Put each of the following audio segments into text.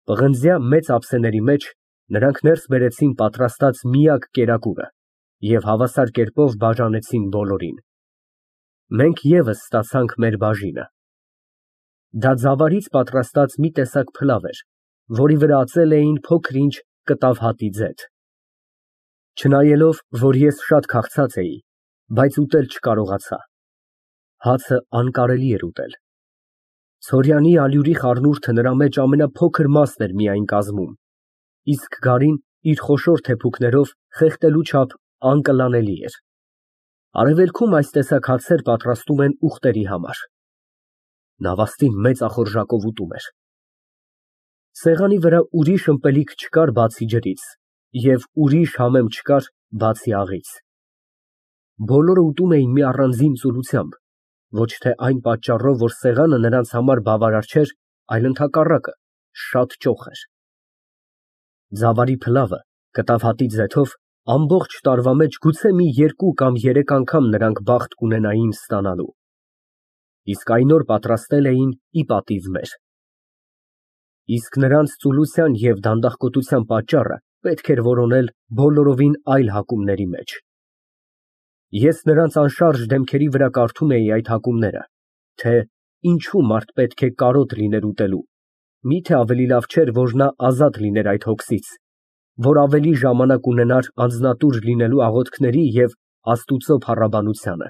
Պղնձյա մեծ ափսեների մեջ նրանք ներս բերեցին պատրաստած միակ կերակուրը և հավասար կերպով բաժանեցին բոլորին։ Մենք ևս ստացանք մեր բաժինը։ Դա ձավարից պատրաստած մի տեսակ փլավ էր, որի վրա ածել էին փոքր-ինչ կտավ հատի ձեթ։ Չնայելով, որ ես շատ քաղցած էի, բայց ուտել չկարողացա։ Հացը անկարելի էր ուտել։ Ցորյանի ալյուրի խառնուրդը նրա մեջ ամենափոքր մասն էր միայն կազմում, իսկ գարին իր խոշոր թեփուկներով խեղդելու չափ անկլանելի էր։ Արևելքում այս տեսակ հացեր պատրաստում են ուղտերի համար։ Նավաստին մեծ ախորժակով ուտում էր։ Սեղանի վրա ուրիշ ըմպելիք չկար բացի ջրից և ուրիշ համեմ չկար բացի աղից։ Բոլորը ուտում էին մի առանձին ծուլությամբ, ոչ թե այն պատճառով, որ սեղանը նրանց համար բավարար չէր, այլ ընդհակառակը, շատ ճոխ էր։ Ձավարի փլավը կտավ հատի ձեթով ամբողջ տարվա մեջ գուցե մի 2 կամ 3 անգամ նրանք բախտ կունենային ստանալու, իսկ այն օր պատրաստել էին ի պատիվ մեր։ Իսկ նրանց ծուլության և դանդաղկոտության պատճառը պետք էր որոնել բոլորովին այլ հակումների մեջ։ Ես նրանց անշարժ դեմքերի վրա կարդում էի այդ հակումները, թե ինչու մարդ պետք է կարոտ լիներ ուտելու, միթե ավելի լավ չէր, որ նա ազատ լիներ այդ հոգսից, որ ավելի ժամանակ ունենար անձնատուր լինելու աղոթքների և Աստուծո փառաբանությանը։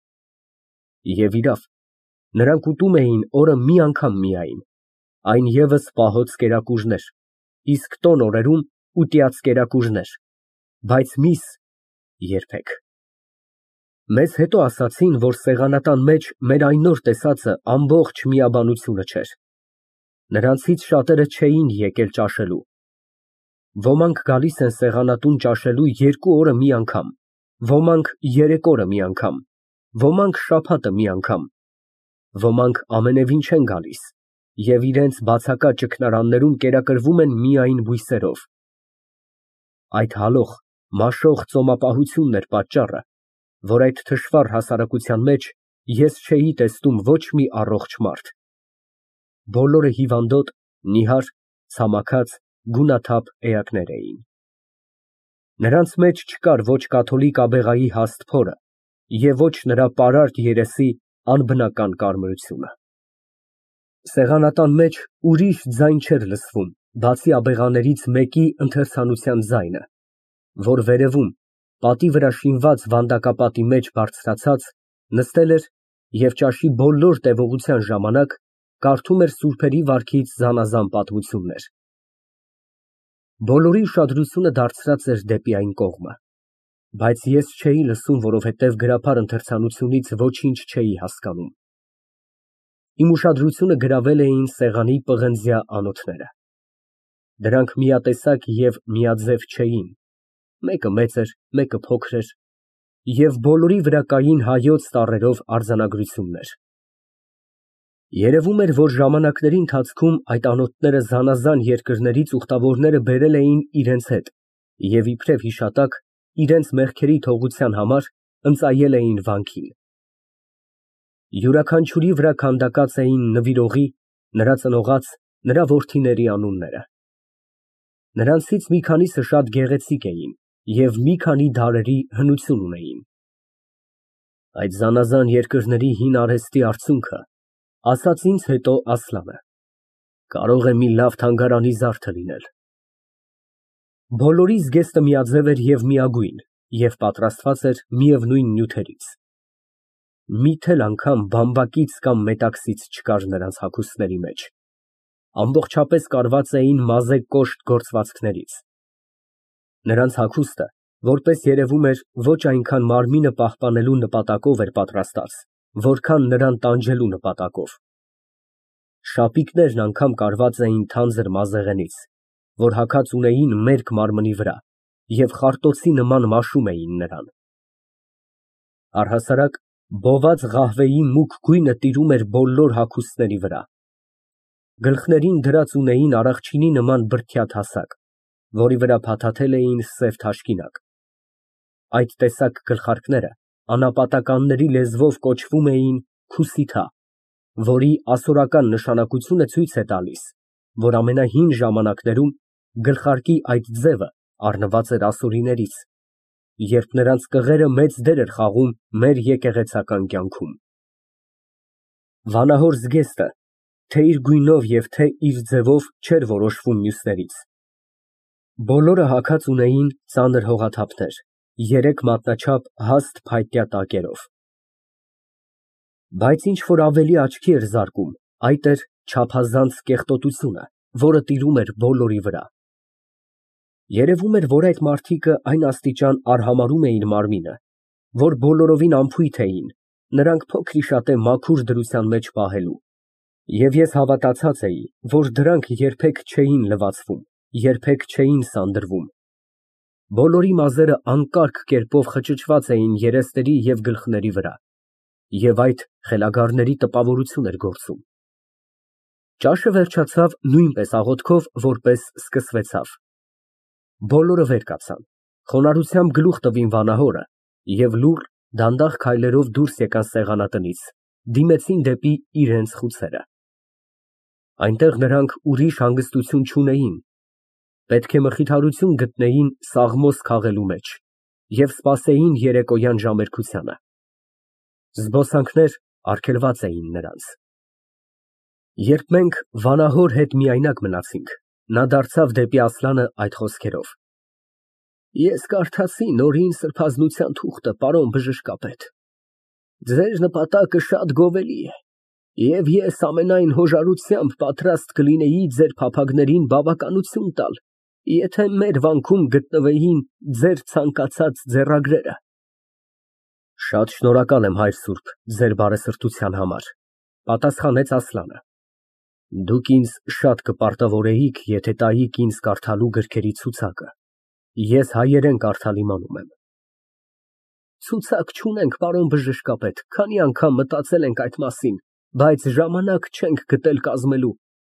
Եվ իրավ, նրանք ուտում էին օրը մի անգամ միայն, այն ևս պահոց կերակուրներ, իսկ տոն օրերում ուտյաց կերակուրներ, բայց միս երբեք։ Մեզ հետո ասացին, որ սեղանատան մեջ մեր այն օր տեսածը ամբողջ միաբանությունը չէր։ Նրանցից շատերը չէին եկել ճաշելու։ Ոմանք գալիս են սեղանատուն ճաշելու 2 օրը մի անգամ, ոմանք 3 օրը մի անգամ, ոմանք շաբաթը մի անգամ, ոմանք ամենևին չեն գալիս և իրենց բացակա ճգնարաններում կերակրվում են միայն բույսերով։ Այդ հալող, մաշող ծոմապահությունն էր պատճառը, որ այդ թշվառ հասարակության մեջ ես չէի տեսնում ոչ մի առողջ մարդ։ Բոլորը հիվանդոտ, նիհար, ցամաքած, գունաթափ էակներ էին։ Նրանց մեջ չկար ոչ կաթոլիկ աբեղայի հաստ փորը և ոչ նրա պարարտ երեսի անբնական կարմրությունը։ Սեղանատան մեջ ուրիշ ձայն չէր լսվում, բացի աբեղաներից մեկի ընթերցանության ձայնը, որ վերևում, պատի վրա շինված վանդակապատի մեջ բարձրացած, նստել էր և ճաշի բոլոր տևողության ժամանակ կարդում էր սուրբերի վարքից զանազան պատմություններ։ Բոլորի ուշադրությունը դարձած էր դեպի այն կողմը, բայց ես չէի լսում, որովհետև գրաբար ընթերցանությունից ոչինչ չէի հասկանում։ Իմ ուշադրությունը գրավել էին սեղանի պղնձյա անոթները։ Դրանք միատեսակ և միաձև չէին, մեկը մեծ էր, մեկը փոքր էր, և բոլորի վրա կային հայոց տառերով արձանագրություններ։ Երևում էր, որ ժամանակների ընթացքում այդ անոթները զանազան երկրներից ուխտավորները բերել էին իրենց հետ և իբրև հիշատակ իրենց մեղքերի թողության համար ընծայել էին վանքին։ Յուրաքանչյուրի վրա քանդակած էին նվիրողի, նրա ծնողաց, նրա որդիների անունները։ Նրանցից մի քանիսը շատ գեղեցիկ էին և մի քանի դարերի հնություն ունեին։ Այդ զանազան երկրների հին արհեստի արդյունքը, ասաց ինձ հետո Ասլանը, կարող է մի լավ թանգարանի զարդը լինել։ Բոլորի զգեստը միաձև էր և միագույն և պատրաստված էր միևնույն նյութերից։ Մի թել անգամ բամբակից կամ մետաքսից չկար նրանց հագուստների մեջ, ամբողջապես կարված էին մազե կոշտ գործվածքներից։ Նրանց հագուստը, որպես երևում էր, ոչ այնքան մարմինը պահպանելու նպատակով էր պատրաստած, որքան նրան տանջելու նպատակով։ Շապիկներն անգամ կարված էին թանձր մազեղենից, որ հագած ունեին մերկ մարմնի վրա և խարտոցի նման մաշում էին նրան։ Առհասարակ, բոված ղահվեի մուգ գույնը տիրում էր բոլոր հագուստների վրա։ Գլխներին դրած ունեին արաղչինի նման բրդյա թասակ, որի վրա փաթաթել էին սև թաշկինակ։ Այդ տեսակ գլխարկները անապատականների լեզվով կոչվում էին քուսիթա, որի ասորական նշանակությունը ցույց է տալիս, որ ամենահին ժամանակներում գլխարկի այդ ձևը առնված էր ասորիներից, երբ նրանց կղերը մեծ դեր էր խաղում մեր եկեղեցական կյանքում։ Վանահոր զգեստը թե իր գույնով և թե իր ձևով չէր որոշվում մյուսներից։ Բոլորը հագած ունեին ծանր հողաթափեր, երեք մատնաչափ հաստ փայտյա տակերով։ Բայց ինչ որ ավելի աչքի էր զարկում, այդ էր չափազանց կեղտոտությունը, որը տիրում էր բոլորի վրա։ Երևում էր, որ այդ մարդիկը այն աստիճան արհամարհում էին մարմինը, որ բոլորովին անփույթ էին նրանք փոքր-ի-շատե մաքուր դրության մեջ պահելու, և ես հավատացած էի, որ դրանք երբեք չէին լվացվում, երբեք չէին սանդրվում։ Բոլորի մազերը անկարգ կերպով խճճված էին երեսների և գլխների վրա, և այդ խելագարների տպավորություն էր գործում։ Ճաշը վերջացավ նույնպես աղոթքով, որպես սկսվեցավ։ Բոլորը վեր կացան, խոնարհությամբ գլուխ տվին վանահորը և լուռ, դանդաղ քայլերով դուրս եկան սեղանատնից, դիմեցին դեպի իրենց խուցերը։ Այնտեղ նրանք ուրիշ հանգստություն չունեին, պետք է մխիթարություն գտնեին սաղմոս քաղելու մեջ և սպասեին երեկոյան ժամերգությանը։ Զբոսանքներ արգելված էին նրանց։ Երբ մենք վանահոր հետ միայնակ մնացինք, նա դարձավ դեպի Ասլանը այդ խոսքերով. Ես կարդացի նորին սրբազնության թուղթը, պարոն բժշկապետ։ Ձեր նպատակը շատ գովելի է, և ես ամենայն հոժարությամբ պատրաստ կլինեի ձեր փափագներին բավականություն տալ, եթե մեր վանքում գտնվեին ձեր ցանկացած ձեռագրերը։ Շատ շնորհակալ եմ, հայր սուրբ, ձեր բարեսրտության համար, պատասխանեց Ասլանը։ Դուք ինձ շատ կպարտավորեիք, եթե տայիք ինձ կարդալու գրքերի ցուցակը, ես հայերեն կարդալ իմանում եմ։ Ցուցակ չունենք, պարոն բժշկապետ, քանի անգամ մտածել ենք այդ մասին, բայց ժամանակ չենք գտել կազմելու։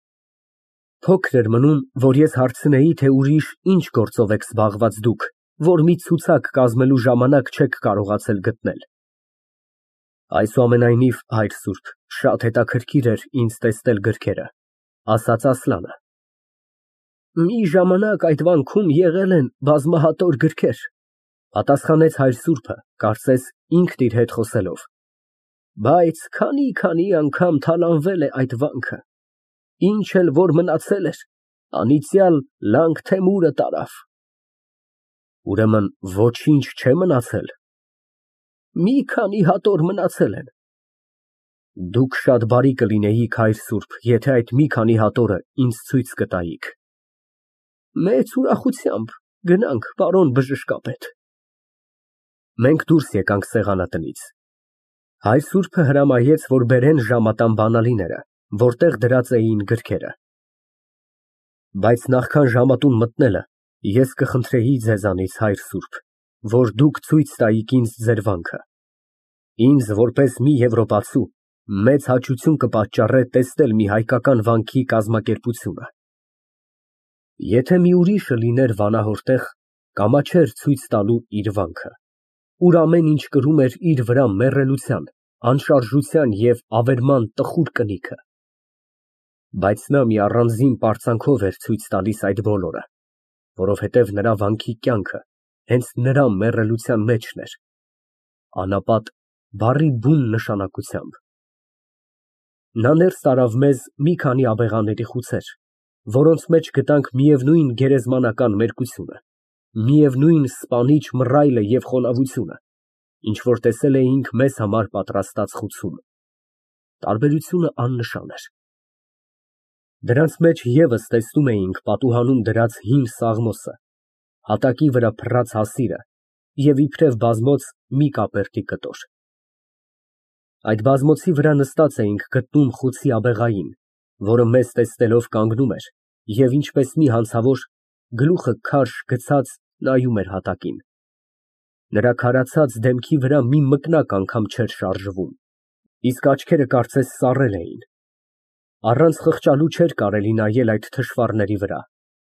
Փոքր էր մնում, որ ես հարցնեի, թե ուրիշ ինչ գործով եք զբաղված դուք, որ մի ցուցակ կազմելու ժամանակ չեք կարողացել գտնել։ Այսուամենայնիվ, հայր սուրբ, շատ հետաքրքիր էր ինձ տեսնել գրքերը, ասաց Ասլանը։ Մի ժամանակ այդ վանքում եղել են բազմահատոր գրքեր, պատասխանեց հայր սուրբը, կարծես ինքն իր հետ խոսելով, բայց քանի անգամ թալանվել է այդ վանքը, ինչ էլ որ մնացել էր, անիծյալ Լանք Թեմուրը տարավ։ Ուրեմն ոչինչ չէ մնացել։ Մի քանի հատոր մնացել են։ Դուք շատ բարի կլինեիք, հայր սուրբ, եթե այդ մի քանի հատորը ինձ ցույց կտայիք։ Մեծ ուրախությամբ, գնանք, պարոն բժշկապետ։ Մենք դուրս եկանք սեղանատնից։ Հայր սուրբը հրամայեց, որ բերեն ժամատան բանալիները, որտեղ դրած էին գրքերը։ Բայց նախքան ժամատուն մտնելը, ես կխնդրեի ձեզանից, հայր սուրբ, որ դուք ցույց տայիք ինձ ձեր վանքը։ Ինձ, որպես մի եվրոպացու, մեծ հաճություն կպատճառե տեսնել մի հայկական վանքի կազմակերպությունը։ Եթե մի ուրիշը լիներ վանահոր տեղ, կամաչեր ցույց տալու իր վանքը, ուր ամեն ինչ կրում էր իր վրա մեռելության, անշարժության և ավերման տխուր կնիքը։ Բայց նա մի առանձին պարծանքով էր ցույց տալիս այդ բոլորը, որովհետև նրա վանքի կյանքը հենց նրա մեռելության մեջն էր, անապատ բառի բուն նշանակությամբ։ Նա ներս տարավ մեզ մի քանի աբեղաների խուցեր, որոնց մեջ գտանք միևնույն գերեզմանական մերկությունը, միևնույն սպանիչ մռայլը և խոնավությունը, ինչ որ տեսել էինք մեզ համար պատրաստած խուցում։ Տարբերությունը աննշան էր։ Դրանց մեջ ևս տեսնում էինք պատուհանում դրած հին սաղմոսը, հատակի վրա փռած հասիրը և իբրև բազմոց մի կապերտի կտոր։ Այդ բազմոցի վրա նստած էինք գտնում խուցի աբեղային, որը մեզ տեսնելով կանգնում էր և ինչպես մի հանցավոր, գլուխը քարշ գցած նայում էր հատակին։ Նրա քարացած դեմքի վրա մի մկնակ անգամ չէր շարժվում, իսկ աչքերը կարծես սառել էին։ Առանց խղճալու չէր կարելի նայել այդ թշվառների վրա։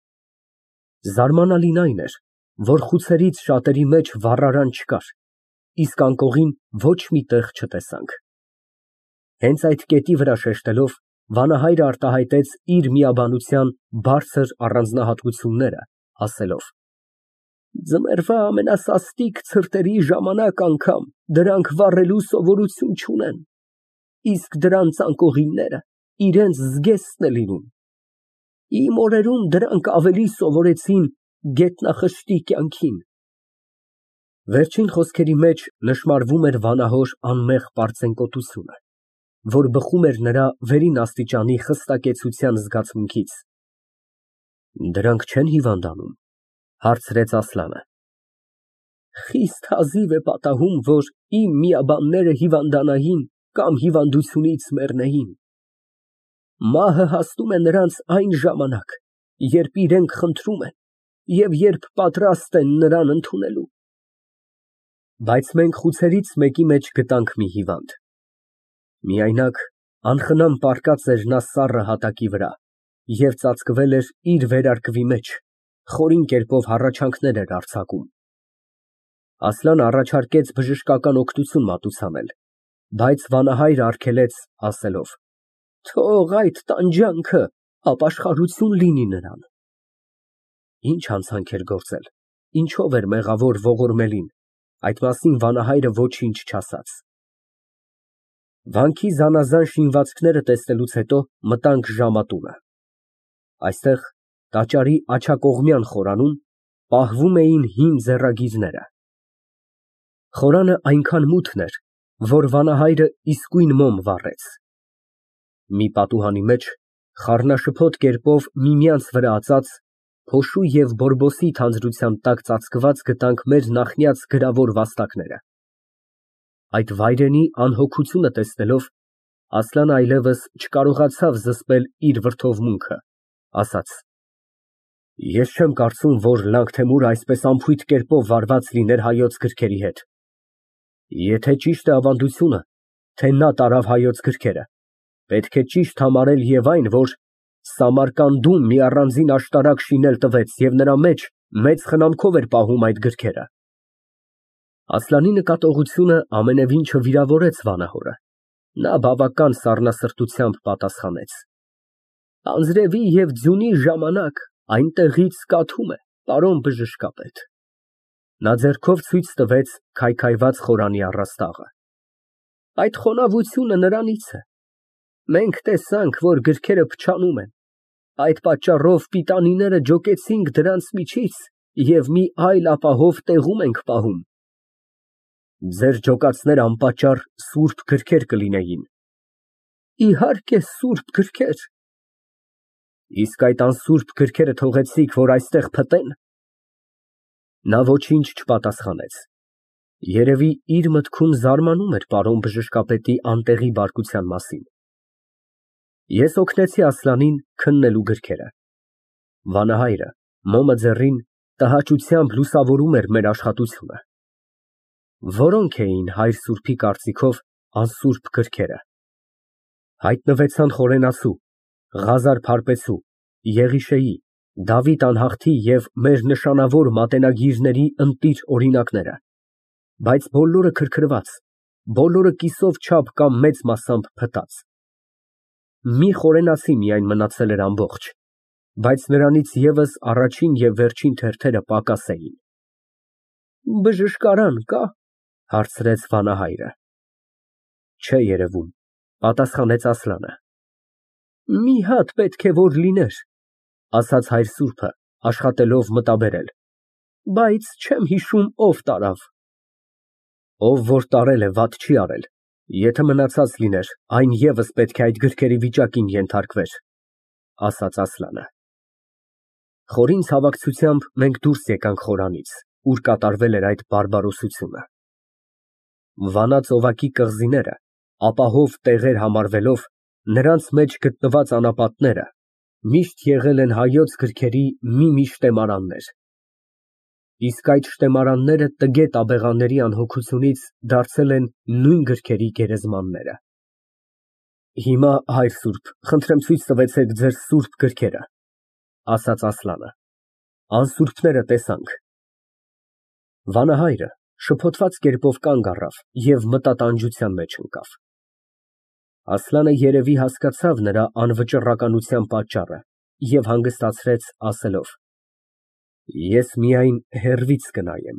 Զարմանալին այն էր, որ խուցերից շատերի մեջ վառարան չկար, իսկ անկողին ոչ մի տեղ չտեսանք։ Հենց այդ կետի վրա շեշտելով, Վանահայրը արտահայտեց իր միաբանության բարձր առանձնահատկությունները, ասելով. Ձմեռվա ամենասաստիկ ցրտերի ժամանակ անգամ դրանք վառելու սովորություն չունեն, իսկ դրանց անկողինները իրենց զգեստն է լինում։ Իմ օրերում դրանք ավելի սովորեցին գետնախշտի կյանքին։ Վերջին խոսքերի մեջ նշմարվում էր վանահոր անմեղ պարծենկոտությունը, որ բխում էր նրա վերին աստիճանի խստակեցության զգացմունքից։ Դրանք չեն հիվանդանում, հարցրեց Ասլանը։ Խիստ հազիվ է պատահում, որ իմ միաբանները հիվանդանային կամ հիվանդությունից մեռնեին։ Մահը հասնում է նրանց այն ժամանակ, երբ իրենք խնդրում են և երբ պատրաստ են նրան ընդունելու։ Բայց մենք խուցերից մեկի մեջ գտանք մի հիվանդ։ Միայնակ, անխնամ պառկած էր նա սառը հատակի վրա և ծածկվել էր իր վերարկվի մեջ, խորին կերպով հառաչանքներ էր արձակում։ Ասլանը առաջարկեց բժշկական օգնություն մատուցանել, բայց վանահայրը արգելեց, ասելով. Թող այդ տանջանքը ապաշխարություն լինի նրան։ Ինչ հանցանք էր գործել, ինչով էր մեղավոր ողորմելին, այդ մասին վանահայրը ոչինչ չասաց։ Վանքի զանազան շինվածքները տեսնելուց հետո մտանք ժամատունը։ Այստեղ, տաճարի աջակողմյան խորանում, պահվում էին հին ձեռագիրները։ Խորանը այնքան մութն էր, որ վանահայրը իսկույն մոմ վառեց։ Մի պատուհանի մեջ, խառնաշփոթ կերպով միմյանց վրա ածած, փոշու և բորբոսի թանձրության տակ ծածկված գտանք մեր նախնյաց գրավոր վաստակները։ Այդ վայրենի անհոգությունը տեսնելով, Ասլանը այլևս չկարողացավ զսպել իր վրդովմունքը, ասաց. Ես չեմ կարծում, որ Լանգթեմուրը այսպես անփույթ կերպով վարված լիներ հայոց գրքերի հետ։ Եթե ճիշտ է ավանդությունը, թե նա տարավ հայոց գրքերը, պետք է ճիշտ համարել և այն, որ Սամարկանդում մի առանձին աշտարակ շինել տվեց և նրա մեջ մեծ խնամքով էր պահում այդ գրքերը։ Ասլանի նկատողությունը ամենևին չվիրավորեց վանահորը։ Նա բավական սառնասրտությամբ պատասխանեց. Անձրևի և ձյունի ժամանակ այնտեղից կաթում է, պարոն բժշկապետ։ Նա ձեռքով ցույց տվեց քայքայված խորանի առաստաղը։ Այդ խոնավությունը նրանից է։ Մենք տեսանք, որ գրքերը փչանում են, այդ պատճառով պիտանիները ջոկեցինք դրանց միջից և մի այլ ապահով տեղում ենք պահում։ Ձեր ջոկածները անպատճառ սուրբ գրքեր կլինեին։ Իհարկե, սուրբ գրքեր։ Իսկ այդ անսուրբ գրքերը թողեցիք, որ այստեղ փտեն։ Նա ոչինչ չպատասխանեց։ Երևի իր մտքում զարմանում էր պարոն բժշկապետի անտեղի բարկության մասին։ Ես օգնեցի Ասլանին քննելու գրքերը։ Վանահայրը, մոմը ձեռին, տհաճությամբ լուսավորում էր մեր աշխատությունը։ Որոնք էին հայր սուրբի կարծիքով անսուրբ գրքերը։ Հայտնվեցան Խորենացու, Ղազար Փարպեցու, Եղիշեի, Դավիթ Անհախտի և մեր նշանավոր մատենագիրների ընտիր օրինակները, բայց բոլորը քրքրված, բոլորը կիսով չափ կամ մեծ մասամբ փտած։ Մի խորենացի միայն մնացել էր ամբողջ, բայց նրանից ևս առաջին և վերջին թերթերը պակաս էին։ Բժշկարան կա՞, հարցրեց վանահայրը։ Չէ երևում, պատասխանեց Ասլանը։ Մի հատ պետք է որ լիներ, ասաց հայր սուրբը, աշխատելով մտաբերել, բայց չեմ հիշում ով տարավ։ Ով որ տարել է, վատ չի արել, եթե մնացած լիներ, այն ևս պետք է այդ գրքերի վիճակին ենթարկվեր, ասաց Ասլանը։ Խորին ցավակցությամբ մենք դուրս եկանք խորանից, ուր կատարվել էր այդ բարբարոսությունը։ Վանա ծովակի կղզիները, ապահով տեղեր համարվելով, նրանց մեջ գտնված անապատները միշտ եղել են հայոց գրքերի մի շտեմարաններ։ Իսկ այդ շտեմարանները տգետ աբեղաների անհոգությունից դարձել են նույն գրքերի գերեզմանները։ Հիմա, հայր սուրբ, խնդրեմ ցույց տվեցեք ձեր սուրբ գրքերը, ասաց Ասլանը։ Անսուրբները տեսանք։ Վանահայրը շփոթված կերպով կանգ առավ և մտատանջության մեջ ընկավ։ Ասլանը երևի հասկացավ նրա անվճռականության պատճառը և հանգստացրեց ասելով. Ես միայն հեռվից կնայեմ։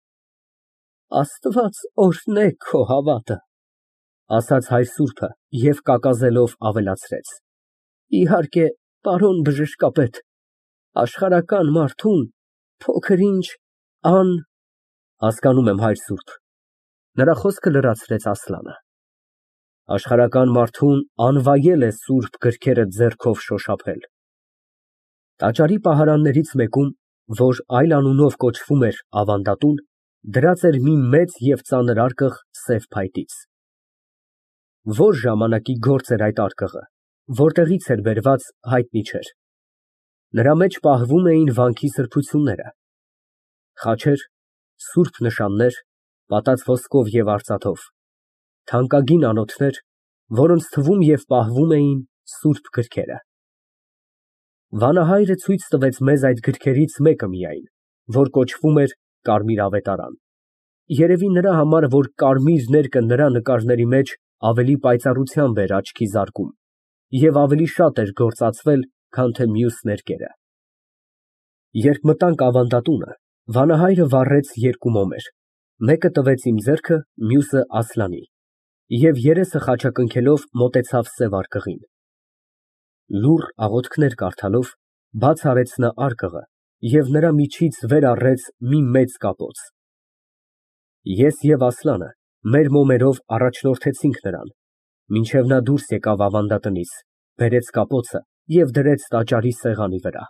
Աստված օրհնե քո հավատը, ասաց հայր սուրբը և կակազելով ավելացրեց. Իհարկե, պարոն բժշկապետ, աշխարհական մարդուն փոքր-ինչ Հասկանում եմ, հայր սուրբ։ Նրա խոսքը լրացրեց Ասլանը։ Աշխարհական մարդուն անվայել է սուրբ գրքերը ձեռքով շոշափել։ Տաճարի պահարաններից մեկում, որ այլ անունով կոչվում էր ավանդատուն, դրած էր մի մեծ և ծանր արկղ սև փայտից։ Որ ժամանակի գործ էր այդ արկղը, որտեղից էր բերված, հայտնի չէր։ Նրա մեջ պահվում էին վանքի սրբությունները, խաչեր, սուրբ նշաններ, պատած ոսկով և արծաթով, թանկագին անոթներ, որոնց թվում և պահվում էին սուրբ գրքերը։ Վանահայրը ցույց տվեց մեզ այդ գրքերից մեկը միայն, որ կոչվում էր Կարմիր ավետարան, երևի նրա համար, որ կարմիր ներկը նրա նկարների մեջ ավելի պայծառությամբ էր աչքի զարկում և ավելի շատ էր գործածվել, քան թե մյուս ներկերը։ Երբ մտանք ավանդատունը, վանահայրը վառեց երկու մոմեր, մեկը տվեց իմ ձեռքը, մյուսը Ասլանի, և երեսը խաչակնքելով մոտեցավ սև արկղին։ Լուռ աղոթքներ կարդալով, բաց արեց նա արկղը և նրա միջից վեր առեց մի մեծ կապոց։ Ես և Ասլանը մեր մոմերով առաջնորդեցինք նրան, մինչև նա դուրս եկավ ավանդատնից, բերեց կապոցը և դրեց տաճարի սեղանի վրա։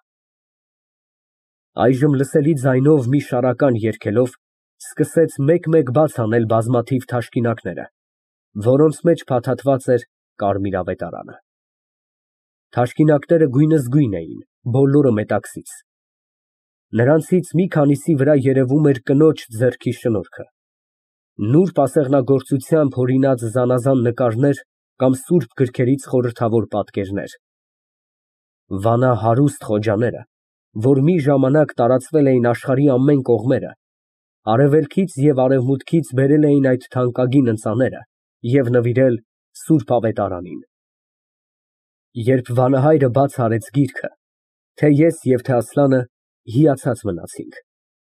Այժմ լսելի ձայնով մի շարական երգելով, սկսեց մեկ֊մեկ բաց անել բազմաթիվ թաշկինակները, որոնց մեջ փաթաթված էր Կարմիր ավետարանը։ Թաշկինակները գույնզգույն էին, բոլորը մետաքսից։ Նրանցից մի քանիսի վրա երևում էր կնոջ ձեռքի շնորհքը, նուրբ ասեղնագործությամբ հորինած զանազան նկարներ կամ սուրբ գրքերից խորհրդավոր պատկերներ։ Վանա հարուստ խոջաները, որ մի ժամանակ տարածվել էին աշխարհի ամեն կողմերը, արևելքից և արևմուտքից բերել էին այդ թանկագին ընծաները և նվիրել սուրբ ավետարանին։ Երբ վանահայրը բաց արեց գիրքը, թե ես և թե Ասլանը հիացած մնացինք։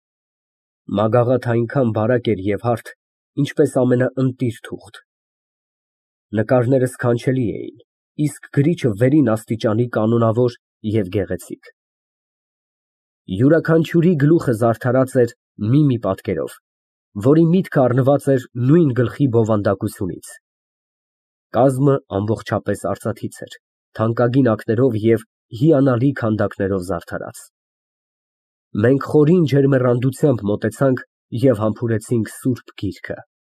Մագաղաթը այնքան բարակ էր և հարթ, ինչպես ամենաընտիր թուղթ։ Նկարները սքանչելի էին, իսկ գրիչը վերին աստիճանի կանոնավոր և գեղեցիկ։ Յուրաքանչյուրի գլուխը զարդարած էր մի պատկերով, որի միտքը առնված էր նույն գլխի բովանդակությունից։ Կազմը ամբողջապես արծաթից էր, թանկագին ակներով և հիանալի քանդակներով զարդարած։ Մենք խորին ջերմեռանդությամբ մոտեցանք և համբուրեցինք սուրբ գիրքը։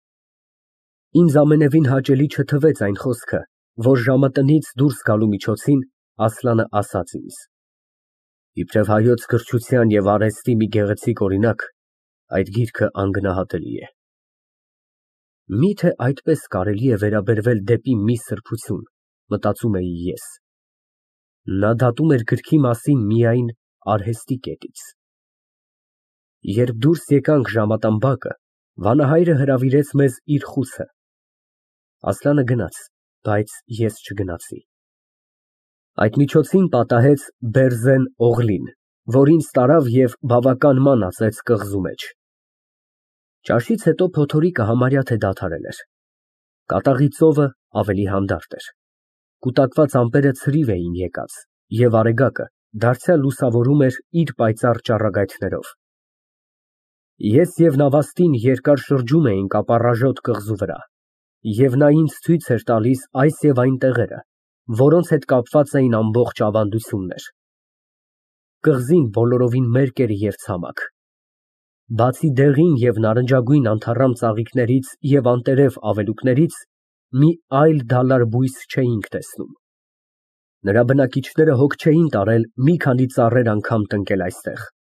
Ինձ ամենևին հաճելի չթվեց այն խոսքը, որ ժամատնից դուրս գալու միջոցին Ասլանը ասաց ինձ. «Իբրև հայոց գրչության և արհեստի մի գեղեցիկ օրինակ, այդ գիրքը անգնահատելի է»։ Միթե այդպես կարելի է վերաբերվել դեպի մի սրբություն, մտածում էի ես։ Նա դատում էր գրքի մասին միայն արհեստի կետից։ Երբ դուրս եկանք ժամատան բակը, վանահայրը հրավիրեց մեզ իր խուցը։ Ասլանը գնաց, բայց ես չգնացի։ Այդ միջոցին պատահեց Բերզեն Օղլին, որ ինձ տարավ և բավական ման ածեց կղզու մեջ։ Ճաշից հետո փոթորիկը համարյա թե դադարել էր։ Կատաղի ծովը ավելի հանդարտ էր։ Կուտակված ամպերը ցրիվ էին եկած, և արեգակը դարձյալ լուսավորում էր իր պայծառ ճառագայթներով։ Ես և նավաստին երկար շրջում էինք ապառաժոտ կղզու վրա, և նա ինձ ցույց էր տալիս այս և այն տեղերը, որոնց հետ կապված էին ամբողջ ավանդություններ։ Կղզին բոլորովին մերկ էր և ցամաք։ Բացի դեղին և նարնջագույն անթառամ ծաղիկներից և անտերև ավելուկներից, մի այլ դալար բույս չէինք տեսնում։ Նրա բնակիչները հոգ չէին տարել մի քանի ծառեր անգամ տնկել այստեղ։